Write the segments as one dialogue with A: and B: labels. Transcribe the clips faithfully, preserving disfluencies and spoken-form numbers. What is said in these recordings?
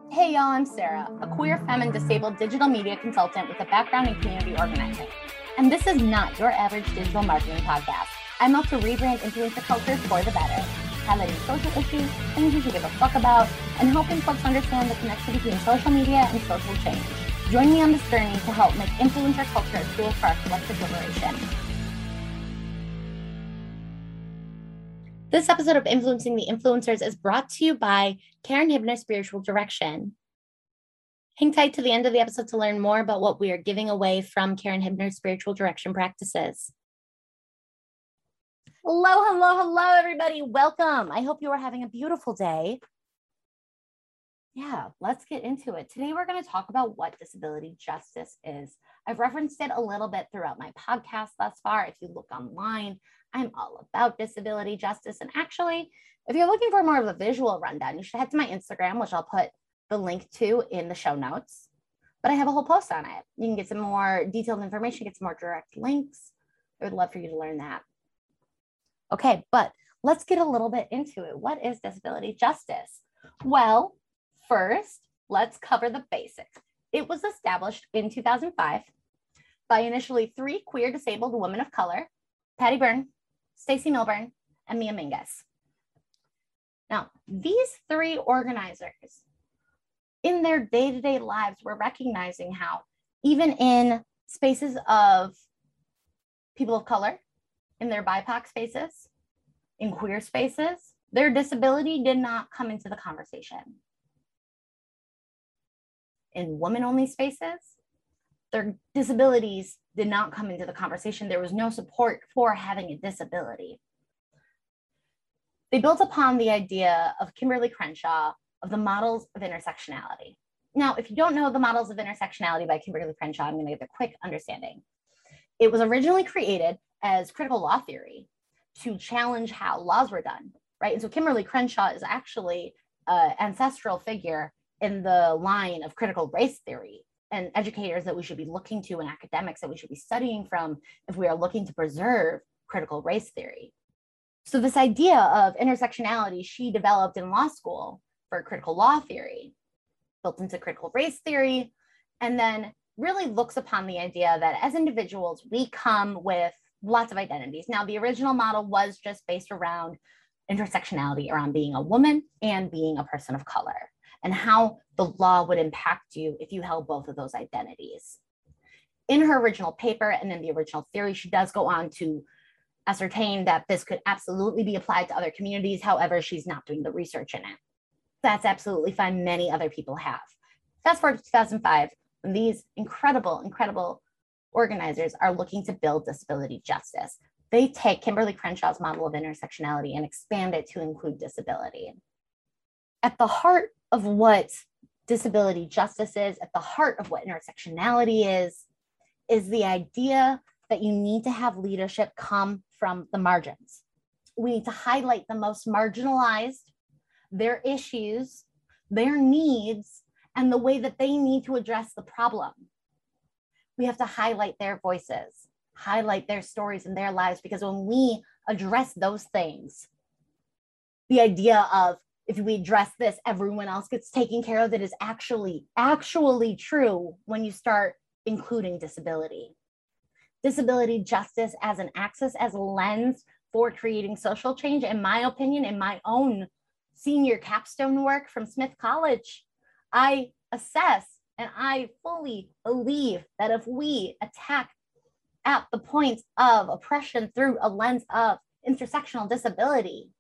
A: Hey y'all, I'm Sarah, a queer, femme, and disabled digital media consultant with a background in community organizing. And this is not your average digital marketing podcast. I'm out to rebrand influencer culture for the better, highlighting social issues, things you should give a fuck about, and helping folks understand the connection between social media and social change. Join me on this journey to help make influencer culture a tool for our collective liberation. This episode of Influencing the Influencers is brought to you by Karen Hibner Spiritual Direction. Hang tight to the end of the episode to learn more about what we are giving away from Karen Hibner Spiritual Direction practices. Hello, hello, hello, everybody. Welcome. I hope you are having a beautiful day. Yeah, let's get into it. Today, we're going to talk about what disability justice is. I've referenced it a little bit throughout my podcast thus far. If you look online, I'm all about disability justice. And actually, if you're looking for more of a visual rundown, you should head to my Instagram, which I'll put the link to in the show notes. But I have a whole post on it. You can get some more detailed information, get some more direct links. I would love for you to learn that. Okay, but let's get a little bit into it. What is disability justice? Well, first, let's cover the basics. It was established in two thousand five by initially three queer disabled women of color, Patty Byrne, Stacey Milburn, and Mia Mingus. Now, these three organizers in their day-to-day lives were recognizing how even in spaces of people of color, in their B I P O C spaces, in queer spaces, their disability did not come into the conversation. In women-only spaces, their disabilities did not come into the conversation. There was no support for having a disability. They built upon the idea of Kimberly Crenshaw of the models of intersectionality. Now, if you don't know the models of intersectionality by Kimberly Crenshaw, I'm going to give a quick understanding. It was originally created as critical law theory to challenge how laws were done, right? And so Kimberly Crenshaw is actually an ancestral figure in the line of critical race theory and educators that we should be looking to and academics that we should be studying from if we are looking to preserve critical race theory. So this idea of intersectionality she developed in law school for critical law theory, built into critical race theory, and then really looks upon the idea that as individuals, we come with lots of identities. Now, the original model was just based around intersectionality, around being a woman and being a person of color, and how the law would impact you if you held both of those identities. In her original paper and in the original theory, she does go on to ascertain that this could absolutely be applied to other communities. However, she's not doing the research in it. That's absolutely fine. Many other people have. Fast forward to two thousand five, when these incredible, incredible organizers are looking to build disability justice. They take Kimberly Crenshaw's model of intersectionality and expand it to include disability. At the heart of what disability justice is, at the heart of what intersectionality is, is the idea that you need to have leadership come from the margins. We need to highlight the most marginalized, their issues, their needs, and the way that they need to address the problem. We have to highlight their voices, highlight their stories and their lives, because when we address those things, the idea of if we address this, everyone else gets taken care of, that is actually, actually true when you start including disability. Disability justice as an axis, as a lens for creating social change, in my opinion, in my own senior capstone work from Smith College, I assess and I fully believe that if we attack at the points of oppression through a lens of intersectional disability,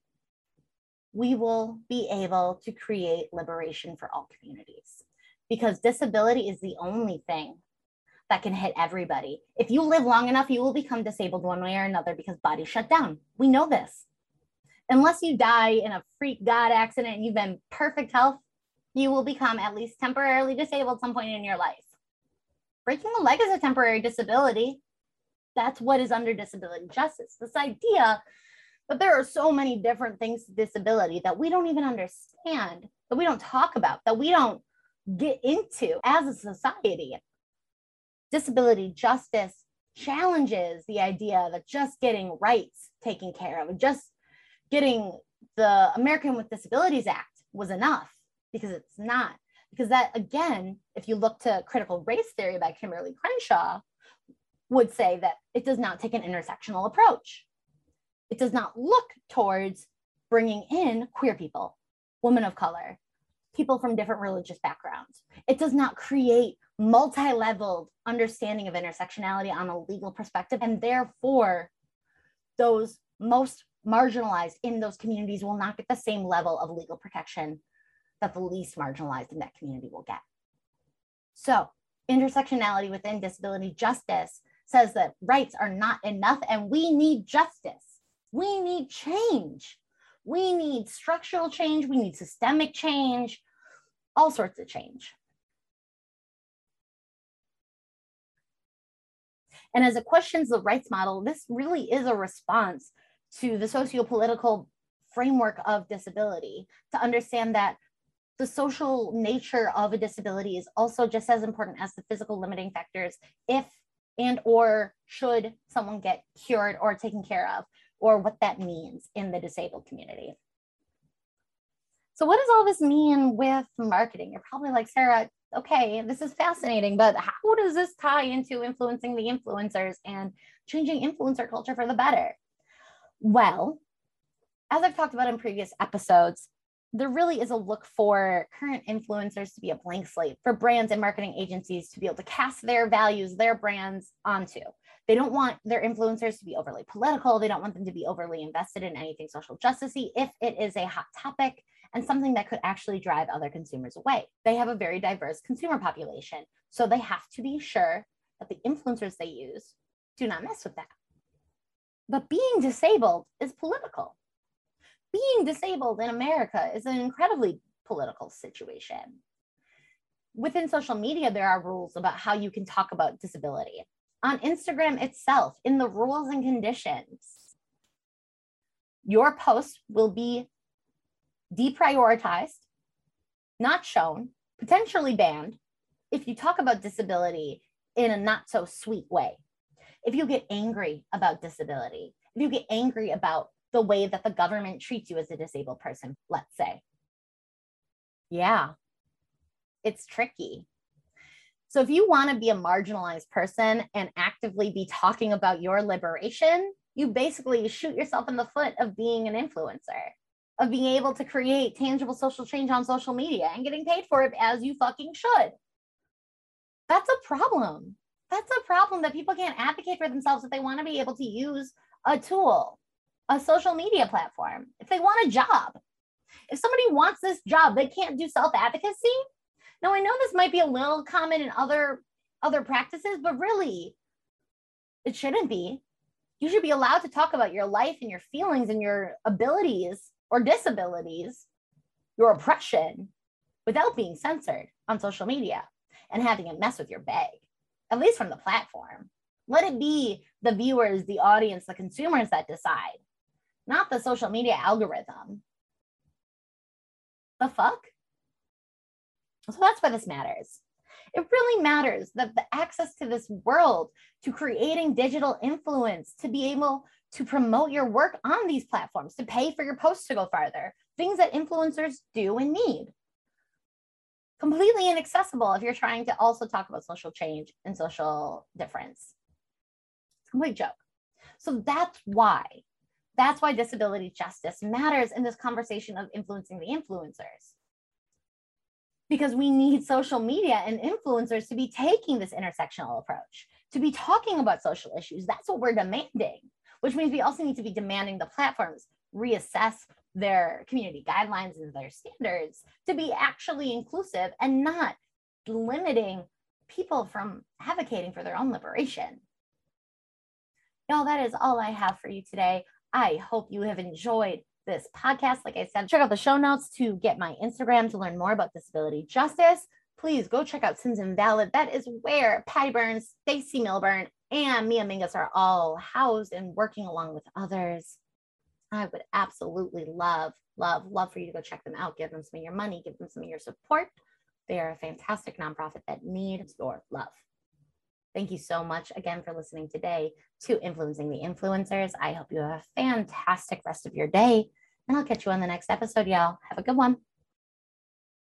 A: we will be able to create liberation for all communities, because disability is the only thing that can hit everybody. If you live long enough, you will become disabled one way or another because bodies shut down. We know this. Unless you die in a freak God accident and you've been perfect health, you will become at least temporarily disabled at some point in your life. Breaking a leg is a temporary disability. That's what is under disability justice. This idea that there are so many different things to disability that we don't even understand, that we don't talk about, that we don't get into as a society. Disability justice challenges the idea that just getting rights taken care of, just getting the American with Disabilities Act was enough, because it's not. Because that, again, if you look to critical race theory by Kimberly Crenshaw, would say that it does not take an intersectional approach. It does not look towards bringing in queer people, women of color, people from different religious backgrounds. It does not create multi-leveled understanding of intersectionality on a legal perspective, and therefore those most marginalized in those communities will not get the same level of legal protection that the least marginalized in that community will get. So intersectionality within disability justice says that rights are not enough and we need justice. We need change. We need structural change. We need systemic change, all sorts of change. And as it questions the rights model, this really is a response to the socio-political framework of disability, to understand that the social nature of a disability is also just as important as the physical limiting factors if and or should someone get cured or taken care of, or what that means in the disabled community. So what does all this mean with marketing? You're probably like, Sarah, okay, this is fascinating, but how does this tie into influencing the influencers and changing influencer culture for the better? Well, as I've talked about in previous episodes, there really is a look for current influencers to be a blank slate for brands and marketing agencies to be able to cast their values, their brands onto. They don't want their influencers to be overly political. They don't want them to be overly invested in anything social justice-y if it is a hot topic and something that could actually drive other consumers away. They have a very diverse consumer population, so they have to be sure that the influencers they use do not mess with that. But being disabled is political. Being disabled in America is an incredibly political situation. Within social media, there are rules about how you can talk about disability. On Instagram itself, in the rules and conditions, your post will be deprioritized, not shown, potentially banned, if you talk about disability in a not so sweet way. If you get angry about disability, if you get angry about the way that the government treats you as a disabled person, let's say. Yeah, it's tricky. So if you want to be a marginalized person and actively be talking about your liberation, you basically shoot yourself in the foot of being an influencer, of being able to create tangible social change on social media and getting paid for it as you fucking should. That's a problem. That's a problem that people can't advocate for themselves if they want to be able to use a tool, a social media platform, if they want a job. If somebody wants this job, they can't do self-advocacy. Now, I know this might be a little common in other, other practices, but really, it shouldn't be. You should be allowed to talk about your life and your feelings and your abilities or disabilities, your oppression, without being censored on social media and having it mess with your bag, at least from the platform. Let it be the viewers, the audience, the consumers that decide, not the social media algorithm. The fuck? So that's why this matters. It really matters that the access to this world, to creating digital influence, to be able to promote your work on these platforms, to pay for your posts to go farther, things that influencers do and need. Completely inaccessible if you're trying to also talk about social change and social difference. It's a complete joke. So that's why, that's why disability justice matters in this conversation of influencing the influencers. Because we need social media and influencers to be taking this intersectional approach, to be talking about social issues. That's what we're demanding, which means we also need to be demanding the platforms reassess their community guidelines and their standards to be actually inclusive and not limiting people from advocating for their own liberation. Y'all, that is all I have for you today. I hope you have enjoyed this podcast. Like I said, check out the show notes to get my Instagram to learn more about disability justice. Please go check out Sins Invalid. That is where Patty Burns, Stacey Milburn, and Mia Mingus are all housed and working along with others. I would absolutely love, love, love for you to go check them out. Give them some of your money, give them some of your support. They are a fantastic nonprofit that needs your love. Thank you so much again for listening today to Influencing the Influencers. I hope you have a fantastic rest of your day, and I'll catch you on the next episode, y'all. Have a good one.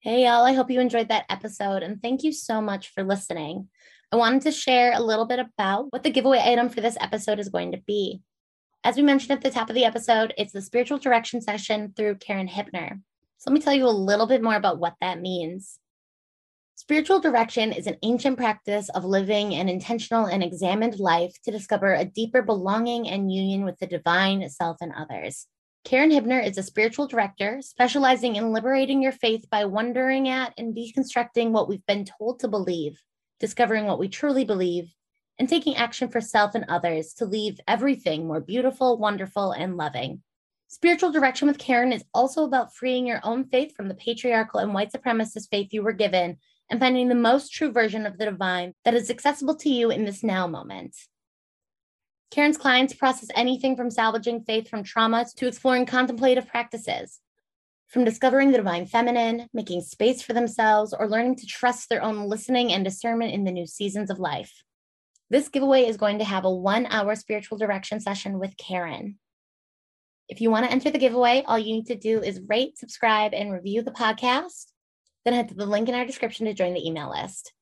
A: Hey, y'all. I hope you enjoyed that episode, and thank you so much for listening. I wanted to share a little bit about what the giveaway item for this episode is going to be. As we mentioned at the top of the episode, it's the spiritual direction session through Karen Hypner. So let me tell you a little bit more about what that means. Spiritual direction is an ancient practice of living an intentional and examined life to discover a deeper belonging and union with the divine, self, and others. Karen Hypner is a spiritual director specializing in liberating your faith by wondering at and deconstructing what we've been told to believe, discovering what we truly believe, and taking action for self and others to leave everything more beautiful, wonderful, and loving. Spiritual direction with Karen is also about freeing your own faith from the patriarchal and white supremacist faith you were given and finding the most true version of the divine that is accessible to you in this now moment. Karen's clients process anything from salvaging faith from trauma to exploring contemplative practices, from discovering the divine feminine, making space for themselves, or learning to trust their own listening and discernment in the new seasons of life. This giveaway is going to have a one-hour spiritual direction session with Karen. If you want to enter the giveaway, all you need to do is rate, subscribe, and review the podcast. Then head to the link in our description to join the email list.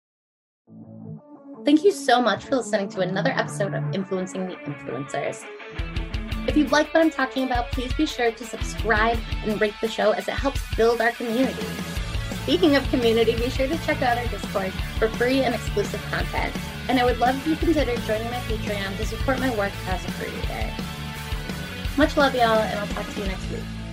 A: Thank you so much for listening to another episode of Influencing the Influencers. If you like what I'm talking about, please be sure to subscribe and rate the show as it helps build our community. Speaking of community, be sure to check out our Discord for free and exclusive content. And I would love if you considered joining my Patreon to support my work as a creator. Much love, y'all, and I'll talk to you next week.